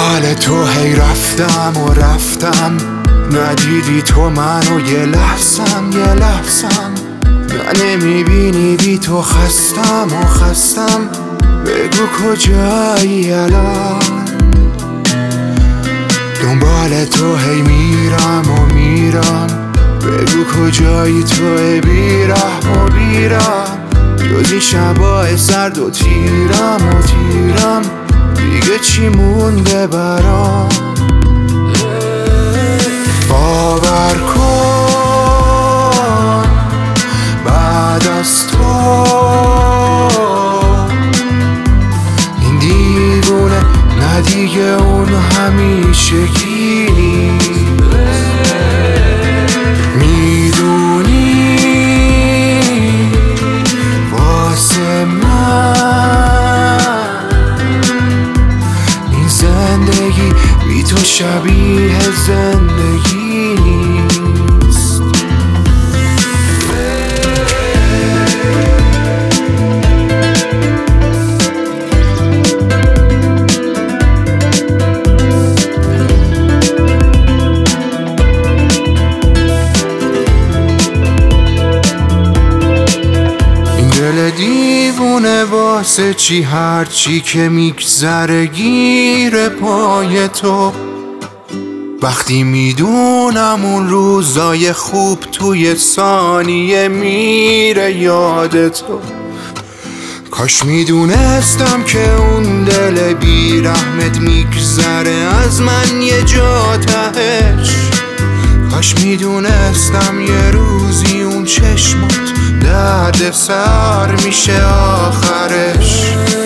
دنبال تو هی رفتم و رفتم، ندیدی تو منو یه لحظم نه نمیبینی بی تو خستم و خستم. بگو کجایی الان؟ دنبال تو هی میرم و میرم، بگو کجایی تو بیرحم و بیرم. جزی شبای سرد و تیرم دیگه چی مونده برام؟ باور کن بعد از تو این دیوونه نه دیگه اون همیشگی نیست. میدونی واسه من این زندگی بی تو شبیه زندگی نیست. دل دیوونه واسه چی هرچی که میگذره گیر پای تو. وقتی میدونم اون روزای خوب توی ثانیه میره یاد تو. کاش میدونستم که اون دل بیرحمت میگذره از من یه جا تهش. کاش میدونستم یه روزی اون چشمات درد سر میشه آخرش.